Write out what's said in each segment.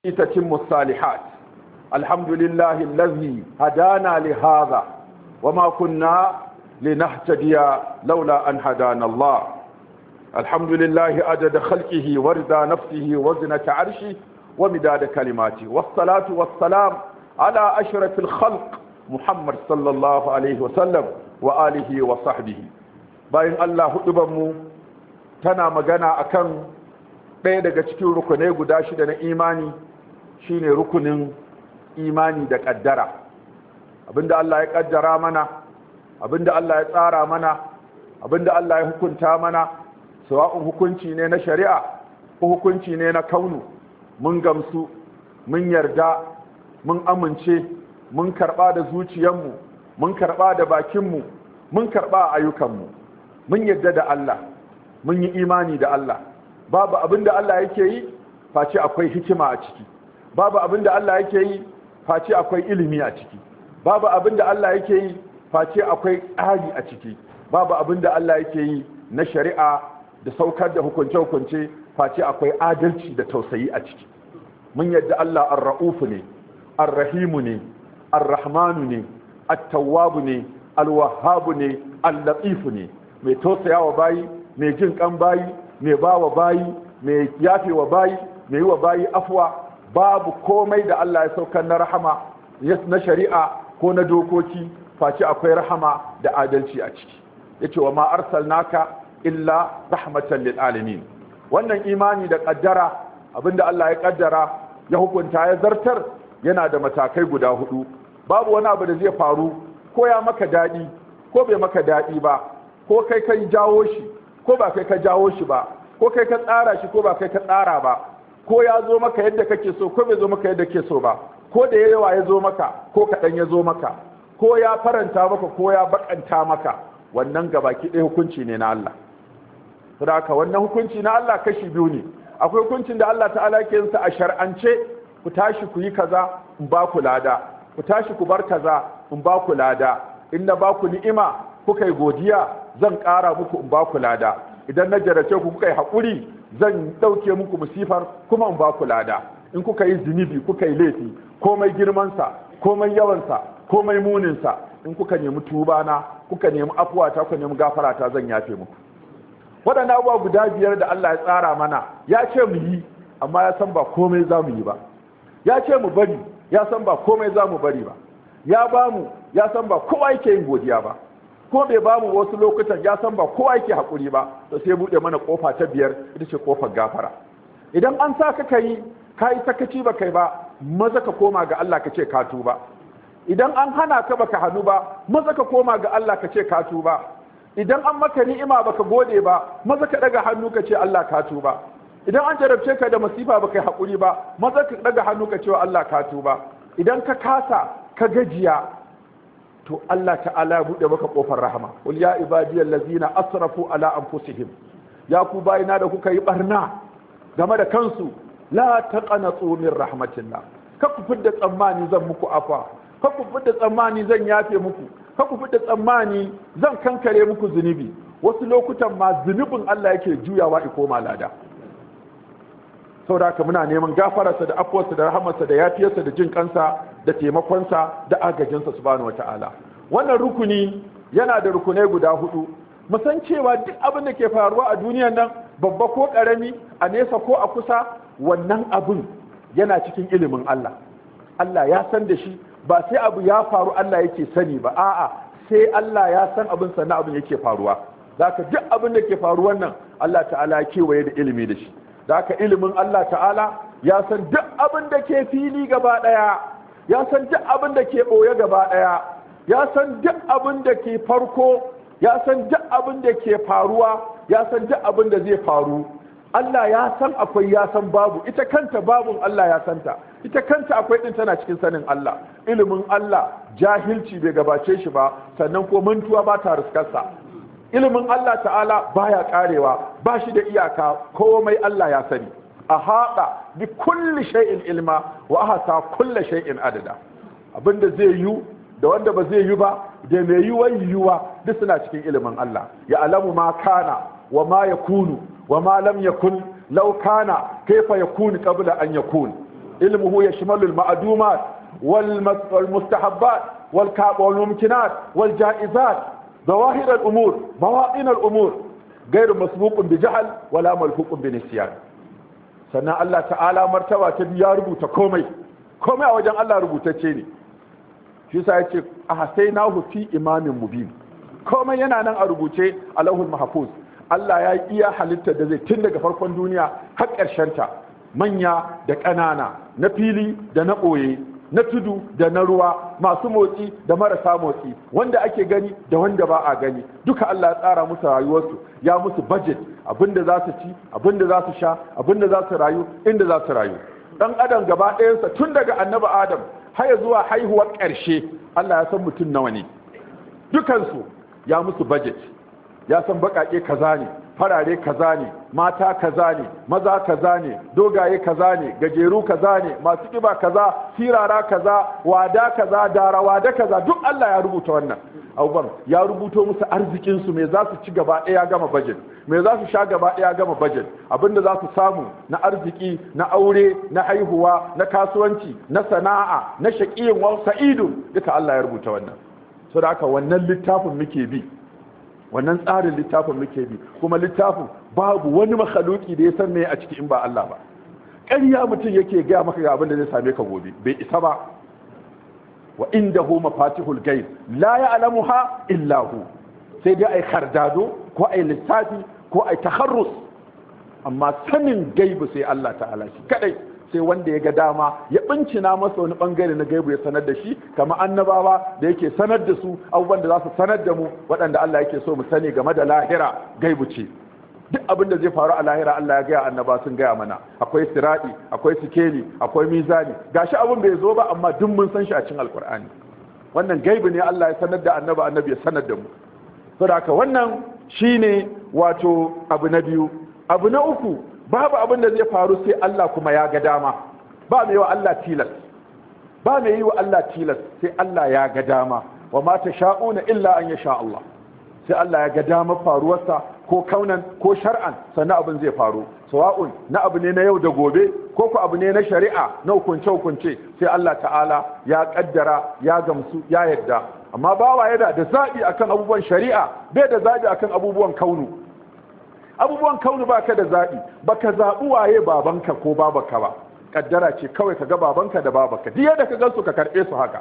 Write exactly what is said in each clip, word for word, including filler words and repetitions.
تتم الصالحات. الحمد لله الذي هدانا لهذا وما كنا لنهتدي لولا أن هدانا الله. الحمد لله عدد خلقه ورضا نفسه وزنة عرشه ومداد كلماته، والصلاة والسلام على أشرف الخلق محمد صلى الله عليه وسلم وآله وصحبه. باين الله hudubanmu tana magana akan ɗaya daga cikin rukunai guda shida na imani, shine rukunin imani da ƙaddara. Abinda Allah ya ƙaddara mana, abinda Allah ya tsara mana, abinda Allah ya hukunta mana, sawa'un hukunci ne na shari'a ko hukunci ne na kaunu, mun gamsu, mun yarda, mun amince, mun karɓa da zuciyarmu, mun karɓa da bakinmu, mun karɓa a ayyukanmu, mun yarda da Allah, mun yi imani da Allah. Babu abin da Allah yake yi face akwai hikima a ciki, babu abin da Allah yake yi face akwai ilimi a ciki, babu abin da Allah yake yi face akwai tsari a ciki, babu abin da Allah yake yi na shari'a da saukar da hukunce-hukunce face akwai adalci da tausayi a ciki. Mun yadda Allah ar-ra'ufu ne, ar-rahimu ne, ar-rahmanu ne, at-tawwabu ne, al-wahhabu ne, al-latifu ne, mai tausayawa bayi, mai jin kan bayi, mai bawa bayi, mai yafewa bayi, mai yi wa bayi afwa. Babu komai da Allah ya saukar na rahama na shari'a ko na dokoki face akwai rahama da adalci a ciki. Yace wa ma arsalnaka illa rahmatan lil alamin. Wannan imani da kaddara, abinda Allah ya kaddara ya hukunta ya zartar, yana da matakai guda hudu. Babu wani abu da zai faru ko ya maka dadi ko bai maka dadi ba, ko kai kai jawo shi ko ba kai ka jawo shi ba, ko kai ka tsara shi ko ba kai ka tsara ba, ko ya zo maka yadda kake so ko bai zo maka yadda kake so ba, ko da yawa ya zo maka ko kaɗan ya zo maka, ko ya faranta maka ko ya bakanta maka, wannan gabaki ɗaya hukunci ne na Allah. Saboda wannan hukunci na Allah kashi biyu ne. Akwai hukuncin da Allah ta'ala ke yin sa a shar'ance, ku tashi ku yi kaza in ba ku lada, ku tashi ku bar kaza in ba ku lada, in na ba ku ni'ima kuka yi godiya zan ƙara muku in ba ku lada, idan na jarace ku kuka yi haƙuri zan ɗauke muku musifar kuma in ba ku lada. In kuka yi zunubi kuka yi laifi, komai girmansa komai yawansa komai muninsa, in kuka nemi tubana kuka nemi afuwata kuka nemi gafarata zan yafe muku. Waɗannan abubuwa guda biyar da Allah ya tsara mana, ya ce mu yi amma ya san ba komai za mu yi ba, ya ce mu bari ya san ba komai za mu bari ba, ya ba mu ya san ba kowa yake yin godiya ba, ko bai ba mu wasu lokutan ya san ba kowa yake haƙuri ba. To sai buɗe mana ƙofa ta biyar, ita ce ƙofar gafara. Idan an sa ka kai ka yi sakaci ba kai ba, maza ka koma ga Allah ka ce ka tuba. Idan an hana ka baka hannu ba, maza ka koma ga Allah ka ce ka tuba. Idan an maka ni'ima baka gode ba, maza ka daga hannu ka ce Allah ka tuba. Idan an jarabce ka da masifa baka yi haƙuri ba, maza ka daga hannu ka ce wa Allah ka tuba. Idan ka kasa ka gajiya, to Allah ta'ala ya buɗe maka ƙofar rahama. Qul ya ibadiyal ladzina asrafu ala anfusihim, ya ku bayina da kuka yi barna game da kansu, la taqanatu min rahmatillah, ka ku fidda tsammani zan muku afa, ka ku fidda tsammani zan yafe muku, ka ku fidda tsammani zan kankare muku zunubi. Wasu lokutan ma zunubin Allah yake juyawa i koma lada. Saboda haka muna neman gafararsa da afuwarsa da rahamarsa da yafiyarsa da jin kansa da taimakonsa da agajinsa subhanahu wataala. Wannan rukuni yana da rukunai guda hudu. Mu san cewa duk abin da ke faruwa a duniyar nan, babba ko karami, a nesa ko a kusa, wannan abin yana cikin ilimin Allah. Allah ya san da shi, ba sai abu ya faru Allah yake sani ba, a'a sai Allah ya san abin sannan abin yake faruwa. Zaka duk abin da ke faruwan nan Allah ta'ala ya kewaye da ilimi da shi. Zaka ilimin Allah ta'ala ya san duk abin da ke fili gaba daya, ya san duk abin da ke boye gaba daya, ya san duk abin da ke farko, ya san duk abin da ke faruwa, ya san duk abin da zai faru. Allah ya san akwai, ya san babu, ita kanta babun Allah ya santa, ita kanta akwai din tana cikin sanin Allah. Ilimin Allah jahilci bai gabace shi ba, sannan ko mantuwa ba ta riskarsa. Ilimin Allah ta'ala baya karewa, ba shi da iyaka, komai Allah ya sani. A haɗa bi kulli shay'in ilma wa ahata kulli shay'in adada. Abinda zai yi da wanda ba zai yi ba, da mai yiwuwa yiwuwa duk suna cikin ilimin Allah. Ya alamu ma kana wa ma yakunu wa ma lam yakun law kana kaifa yakunu qabla an yakun. ilmuhu yashmalu al-ma'dumat wal mustahabbat wal mumkinat wal jaizat ظواهر الأمور بواطن الأمور غير مسبوق بجهل ولا ملحوق بنسيان. sannan Allah ta'ala martaba ta ya rubuta komai komai a wajen Allah rubutacce ne, shi yasa yace ahsaynahu fi imamin mubin, komai yana nan a rubuce a lauhul mahfuz. Allah ya iya halitta da zai tun daga farkon duniya har ƙarshen ta, manya da ƙanana, na fili da na ɓoye, na tudu da na ruwa, masu motsi da marasa motsi, wanda ake gani da wanda ba a gani, duka Allah ya tsara musu rayuwarsu, ya musu budget, abinda za su ci, abinda za su sha, abinda za su rayu, inda za su rayu. Dan adam gaba ɗayansa tun daga annabi Adam har zuwa haihuwar ƙarshe, Allah ya san mutum nawa ne, dukansu ya musu budget, ya san baƙaƙe kaza ne, farare kaza ne, mata kaza ne, maza kaza ne, dogaye kaza ne, gajeru kaza ne, masu kiba kaza, sirara kaza, wada kaza, dara wada kaza, duk Allah ya rubuta wannan abubuwan. Ya rubuto musu arzikinsu, me za su ci gaba ɗaya gama budget, me za su sha gaba ɗaya gama budget, abinda za su samu na arziki, na aure, na haihuwa, na kasuwanci, na sana'a, na shaqiyin wa sa'idun, duka Allah ya rubuta wannan. Saboda haka wannan littafin muke bi, wannan tsarin littafin muke bi, kuma littafin babu wani makhluki da ya san me a ciki in ba Allah ba. ƙarya mutum yake gaya maka ga abin da zai same ka gobe, bai isa ba. wa indahu mafatihul ghaib la ya'lamuha illa hu, sai dai ai kardado ko ai lissafi ko ai takharrus, amma sanin gaibu sai Allah ta'ala shi kadai, sai wanda ya ga dama ya bincina masa wani bangare na gaibu ya sanar da shi, kama annabawa da yake sanar da su abubuwan da za su sanar da mu waɗanda Allah yake so mu sani game da lahira. Gaibu ce, duk abin da zai faru a lahira Allah ya gaya annaba sun gaya mana, akwai sirati, akwai sikeli, akwai mizani, gashi abin bai zo ba amma duk mun san shi a cikin alkur'ani. Wannan gaibu ne Allah ya sanar da annaba, annabi ya sanar da mu. saboda haka wannan shine wato abu na biyu. Abu na uku, babu abin da zai faru sai Allah kuma ya ga dama, ba mai wa Allah tilas, ba mai yi wa Allah tilas sai Allah ya ga dama. wa ma tasha'una illa an yasha Allah, sai Allah ya ga dama faruwarsa ko kaunan ko shar'an, sannan abin zai faru, sawa'un na abu ne na yau da gobe ko ko abu ne na shari'a na hukunce hukunce, sai Allah ta'ala ya kaddara, ya gamsu, ya yadda. amma bawa yana da zabi akan abubuwan shari'a, bai da zabi akan abubuwan kaunu. abubuwan kaunu baka da zabi, baka zabi waye babanka ko babanka ba, kaddara ce kawai ka ga babanka da babanka, duk yadda ka gansu ka karbe su haka.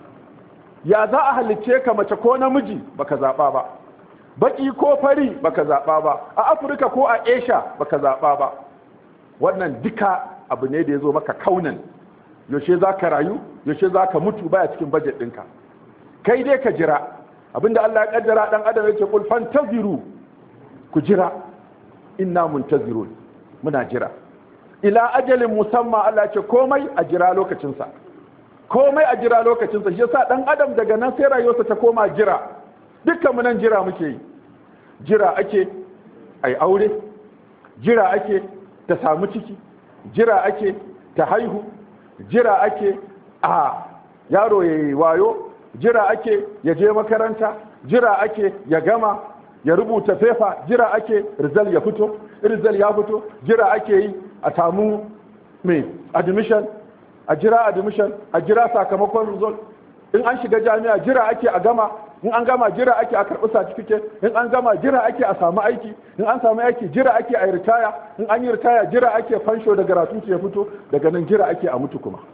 ya za a halicce ka mace ko namiji baka zaba ba, baki ko fari baka zaba ba, a Afirka ko a Asia baka zaba ba. wannan duka abu ne da yazo maka kaunan. yaushe zaka rayu, yaushe zaka mutu baya cikin budget ɗinka, kai dai ka jira abinda Allah ya kaddara. dan adam yake kul fantaziru, ku jira, inna muntazirun, muna jira ila ajalin musamma. Allah ce komai a jira lokacinsa, komai a jira lokacinsa. shi yasa dan adam daga nan sai rayuwarsa ta koma jira. dukkan mu nan jira muke yi, jira ake ai aure, jira ake ta samu ciki, jira ake ta haihu, jira ake a yaro yayi wayo, jira ake ya je makaranta, jira ake ya gama ya rubuta fefa, jira ake rizal ya fito, rizal ya fito, jira ake yi a samu mai admission, a jira admission, a jira sakamakon result. in an shiga jami'a jira ake a gama, in an gama jira ake a karɓi certificate, in an gama jira ake a samu aiki, in an samu aiki jira ake a ritaya, in an yi ritaya jira ake fansho da gratuity ya fito, daga nan jira ake a mutu kuma.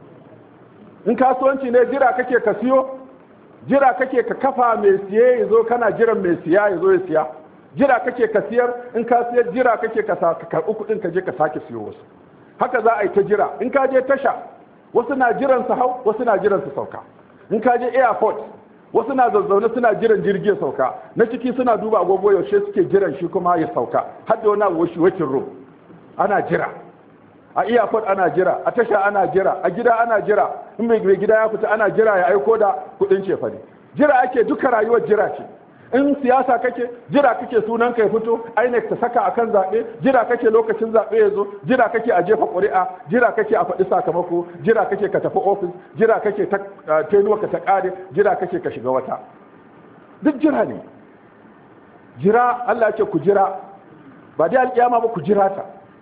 in kasuwanci ne jira kake ka siyo, jira kake ka kafa mai siye ya zo, kana jiran mai siya ya zo ya siya, jira kake ka siyar, in ka siyar jira kake ka karɓi kuɗin ka je ka sake siyo wasu. haka za a yi ta jira. in ka je tasha wasu na jiran su hau, wasu na jiran su sauka. in ka je airport wasu na zazzaune suna jiran jirgi ya sauka, na ciki suna duba agogo yaushe suke jiran shi kuma ya sauka. har da wani abu shi wakin room ana jira, a airport ana jira, a tasha ana jira, a gida ana jira, in mai gida ya fita ana jira ya aiko da kudin cefane. jira ake, duka rayuwar jira ce. in siyasa kake jira kake sunan ka ya fito, I N E C ta saka akan zaɓe, jira kake lokacin zaɓe ya zo, jira kake a jefa ƙuri'a, jira kake a faɗi sakamako, jira kake ka tafi ofis, jira kake ta tenuwa ka ta ƙare, jira kake ka shiga wata. duk jira ne. jira Allah ce ku jira, ba dai alƙiyama ba, ku jira ta.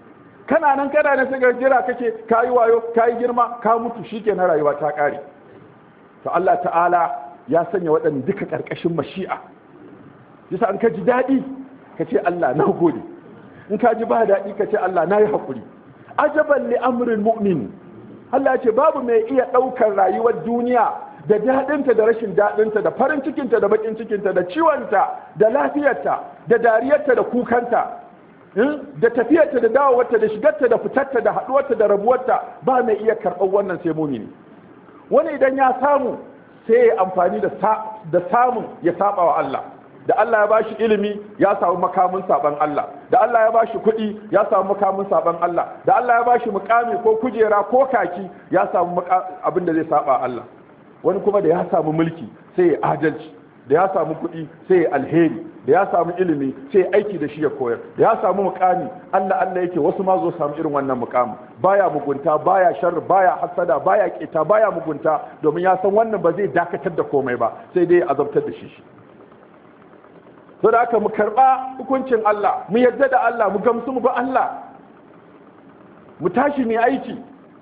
kana nan kana nan sai ga jira kake kayi wayo kayi girma ka mutu shikenan rayuwa ta kare to Allah ta'ala ya sanya waɗannan duka karkashin mashi'a yasa an ka ji dadi kace Allah na gode in ka ji ba dadi kace Allah na yi hakuri ajaban li amril mu'min Allah ya ce babu mai iya daukar rayuwar duniya da daɗinta da rashin daɗinta da farin cikinta da bakin cikinta da ciwonta da lafiyarta da dariyarta da kukanta da tafiyarta da dawowarta da shigarta da fitarta da haɗuwarta da rabuwarta ba mai iya karɓar wannan sai mumini. Wani idan ya samu sai ya amfani da samun ya saba wa Allah. Da Allah ya bashi ilimi ya samu makamin saban Allah. Da Allah ya bashi kuɗi ya samu makamin saban Allah. Da Allah ya bashi mukami ko kujera ko kaki ya samu abin da zai saba Allah. Wani kuma da ya samu mulki sai ya adalci, da ya samu kuɗi sai ya alheri, da ya samu ilimi sai ya aiki da shi ya koyar, da ya samu mukami Allah Allah yake wasu ma zo samu irin wannan mukami, baya mugunta, baya sharri, baya hasada, baya keta, baya mugunta, domin ya san wannan ba zai dakatar da komai ba sai dai ya azabtar da shi. To da haka mu karba hukuncin Allah, mu yarda da Allah, mu gamsu mu ba Allah, mu tashi mu aiki.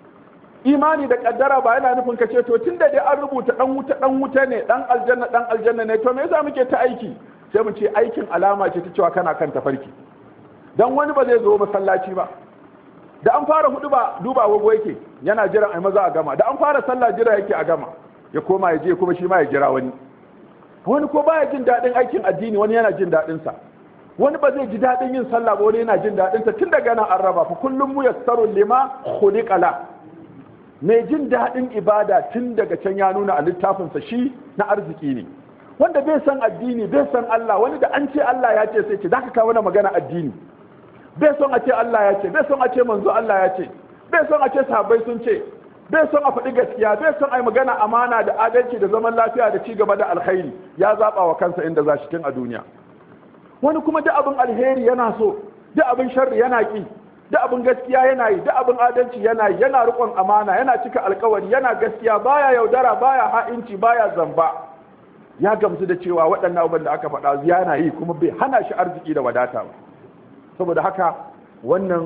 Imani da kaddara ba yana nufin ka ce to tunda dai an rubuta dan wuta dan wuta ne, dan aljanna dan aljanna ne, to me yasa muke ta aiki? Sai mu ce aikin alama ce ta cewa kana kan tafarki. Dan wani ba zai zo masallaci ba. Da an fara hudu ba duba wago yake, yana jiran ai maza a gama. Da an fara sallah jira yake a gama. Ya koma ya je kuma shi ma ya jira wani. Wani ko baya jin dadin aikin addini, wani yana jin dadin sa. Wani ba zai ji dadin yin sallah ba, wani yana jin dadin ta. Tun daga nan an raba fa kullum muyassaru lima khuliqa la. Mai jin daɗin ibada tun daga can ya nuna a littafinsa shi na arziki ne. Wanda bai san addini bai san Allah, wani da an ce Allah ya ce sai ce za ka kawo na magana addini. Bai son a ce Allah ya ce, bai son a ce manzo Allah ya ce, bai son a ce sahabbai sun ce, bai son a faɗi gaskiya, bai son a yi magana amana da adalci da zaman lafiya da ci gaba da alkhairi, ya zaɓa wa kansa inda za shi tun a duniya. Wani kuma duk abin alheri yana so, duk abin sharri yana ƙi. Da abin gaskiya yana yi, da abin adalci yana yi, yana riƙon amana, yana cika alkawari, yana gaskiya, baya yaudara, baya ha'inci, baya zamba. Ya gamsu da cewa waɗannan abubuwan da aka faɗa yana yi kuma bai hana shi arziki da wadata ba. Saboda haka wannan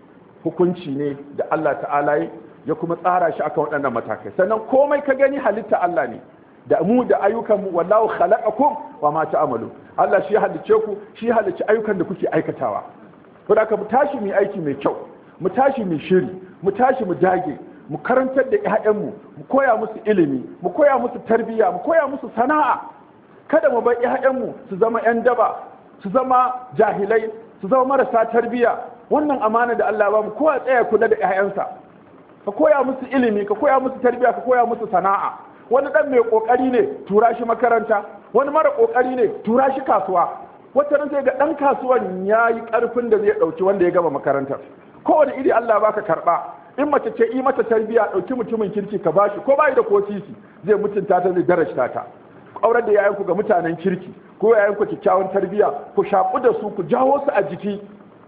hukunci ne da Allah ta'ala ya kuma tsara shi akan waɗannan matakai. Sannan komai ka gani halitta Allah ne. Da mu da ayyukanmu wallahu khalaqakum wa ma ta'malu. Allah shi ya halicce ku, shi ya halicci ayyukan da kuke aikatawa. Saboda mu tashi mu aiki mai kyau, mu tashi mu shiri, mu tashi mu dage, mu karantar da ƴaƴanmu, mu koya musu ilimi, mu koya musu tarbiyya, mu koya musu sana'a. Kada mu bar ƴaƴanmu su zama ƴan daba, su zama jahilai, su zama marasa tarbiyya. Wannan amana da Allah ya ba mu, kowa tsaya kula da ƴaƴansa. Ka koya musu ilimi, ka koya musu tarbiyya, ka koya musu sana'a. Wani dan mai kokari ne, tura shi makaranta. Wani mara kokari ne, tura shi kasuwa. Wata ran sai ga ɗan kasuwan ya yi ƙarfin da zai ɗauki wanda ya gama makarantar. Kowane iri Allah baka karɓa. In mace ce yi mata tarbiyya ɗauki mutumin kirki ka bashi, ko bayi da ko sisi zai mutunta ta zai darajta ta. Aurar da yayanku ga mutanen kirki, ko yayanku kyakkyawan tarbiyya, ku shaƙu da su, ku jawo su a jiki.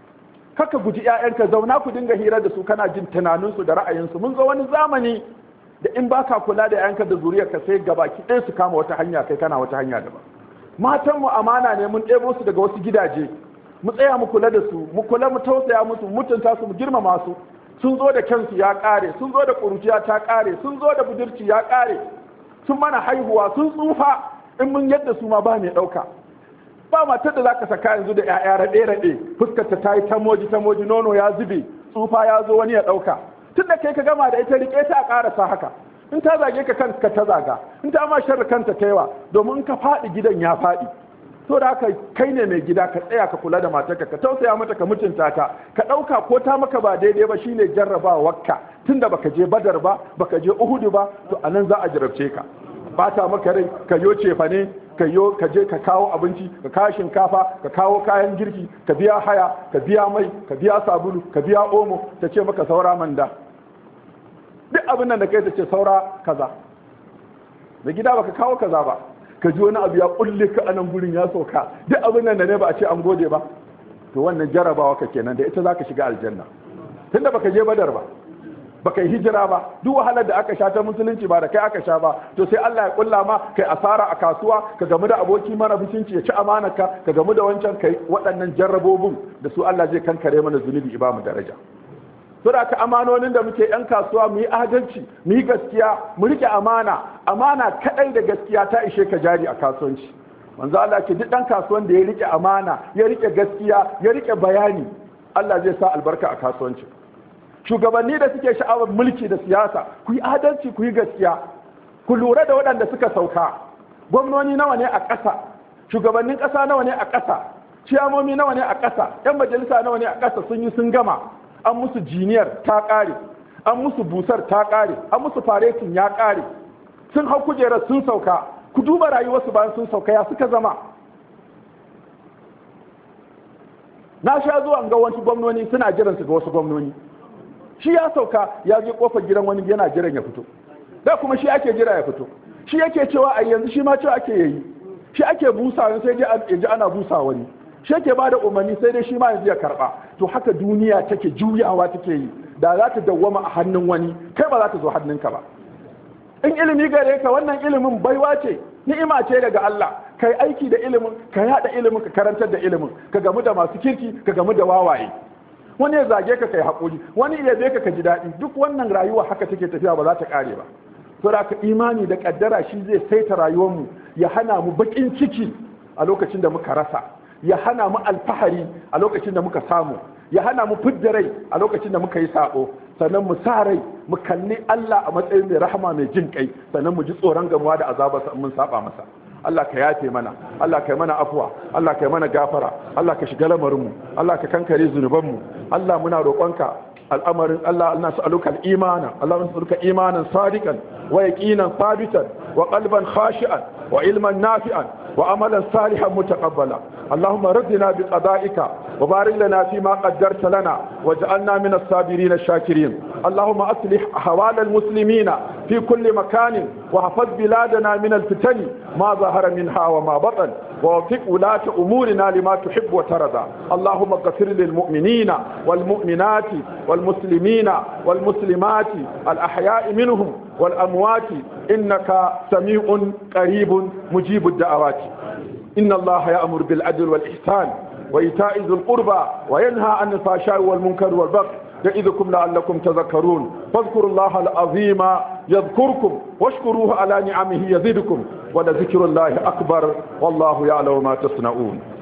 Kaka guji ƴaƴanka, zauna ku dinga hira da su, kana jin tunaninsu da ra'ayinsu. Mun zo wani zamani da in baka kula da ƴaƴanka da zuriyarka sai gabaki ɗaya su kama wata hanya, kai kana wata hanya daban. Matanmu amana ne, mun ɗebo su daga wasu gidaje, mu tsaya mu kula da su, mu kula mu tausaya musu, mu mutunta su, mu girmama su. Sun zo da kansu ya ƙare, sun zo da ƙuruciya ta ƙare, sun zo da budurci ya ƙare, sun mana haihuwa, sun tsufa. In mun yadda su ma ba mai ɗauka. Ba matar da za ka saka yanzu da ‘ya'ya raɗe-raɗe, fuskarta ta yi tamoji tamoji, nono ya zube, tsufa ya zo wani ya ɗauka. Tun da kai ka gama da ita, riƙe ta a ƙarasa haka. In ta zage ka kanka ta zaga, in ta ma sharri kanta kaiwa, domin in ka faɗi gidan ya faɗi. To da haka kai ne mai gida, ka tsaya ka kula da matarka, ka tausaya mata, ka mutunta ta, ka ɗauka ko ta maka ba daidai ba shine jarrabawarka. Tunda baka je Badar ba, baka je Uhudu ba, to anan za a jarabce ka. Ba ta maka rai, ka yo cefa ne, ka yo ka je ka kawo abinci, ka kawo shinkafa, ka kawo kayan girki, ka biya haya, ka biya mai, ka biya sabulu, ka biya omo, ta ce maka saura manda. Duk abin nan da kai ta ce saura kaza. Da gida baka kawo kaza ba, ka ji wani abu ya kulle ka anan gurin ya sauka. Duk abin nan da ne ba a ce an gode ba. To wannan jarabawa ka kenan, da ita zaka shiga aljanna. Tunda baka je Badar ba, baka yi hijira ba, duk wahalar da aka sha ta musulunci ba da kai aka sha ba, to sai Allah ya kulla ma kai asara a kasuwa, ka gamu da aboki mara mutunci ya ci amanarka, ka gamu da wancan kai waɗannan jarrabobin da su Allah zai kankare mana zunubi ba mu daraja. saboda ka amanonin da muke yan kasuwa mu yi adalci mu yi gaskiya mu rike amana amana kadai da gaskiya ta ishe ka jari a kasuwanci manzo Allah ce duk dan kasuwan da ya rike amana ya rike gaskiya ya rike bayani Allah zai sa albarka a kasuwanci. Shugabanni da suke sha'awar mulki da siyasa ku yi adalci ku yi gaskiya ku lura da waɗanda suka sauka gwamnoni nawa ne a ƙasa shugabannin ƙasa nawa ne a ƙasa ciyamomi nawa ne a ƙasa yan majalisa nawa ne a ƙasa sun yi sun gama an musu jiniyar ta ƙare an musu busar ta ƙare an musu faretin ya ƙare sun hau kujerar sun sauka ku duba rayuwarsu bayan sun sauka ya suka zama. Na sha zuwa ga wasu gwamnoni suna jiran su ga wasu gwamnoni shi ya sauka ya je kofar gidan wani yana jiran ya fito da kuma shi ake jira ya fito shi yake cewa a yanzu shi ma cewa ake yayi shi ake busa sai dai ji ana busa wani shi yake bada umarni sai dai shi ma yanzu ya karba to haka duniya take juyawa take yi da za ta dawwama a hannun wani kai ba za ta zo hannunka ba. In ilimi gare ka wannan ilimin baiwa ce ni'ima ce daga Allah kai aiki da ilimin ka yada ilimin ka karantar da ilimin ka gamu da masu kirki ka gamu da wawaye wani ya zage ka kai haƙuri wani ya yabe ka ka ji daɗi duk wannan rayuwa haka take tafiya ba za ta ƙare ba. Saboda ka imani da ƙaddara shi zai saita rayuwarmu ya hana mu baƙin ciki a lokacin da muka rasa ya hana mu alfahari a lokacin da muka samu ya hana mu fidda rai a lokacin da muka yi sabo sannan mu sa rai mu kalli Allah a matsayin mai rahama mai jin kai sannan mu ji tsoron gamuwa da azabarsa mun saba masa. Allah ka yafe mana Allah ka yi mana afuwa Allah ka yi mana gafara Allah ka shiga lamarinmu Allah ka kankare zunubanmu Allah muna roƙonka al'amarin Allah Allah nas'aluka al-imana Allah nas'aluka imanan sadiqan wa yaqinan sabitan wa qalban khashi'an wa ilman nafi'an wa amalan salihan mutaqabbala اللهم ردنا بقضائك وبارك لنا فيما قدرت لنا واجعلنا من الصابرين الشاكرين اللهم أصلح أحوال المسلمين في كل مكان وحفظ بلادنا من الفتن ما ظهر منها وما بطن ووفق ولاة أمورنا لما تحب وترضى اللهم اغفر للمؤمنين والمؤمنات والمسلمين والمسلمات الأحياء منهم والأموات إنك سميع قريب مجيب الدعوات إن الله يأمر بالعدل والإحسان وإيتاء ذي القربى وينهى عن الفحشاء والمنكر والبغي يعظكم لعلكم تذكرون فاذكروا الله العظيم يذكركم واشكروه على نعمه يزدكم ولذكر الله أكبر والله يعلم ما تصنعون.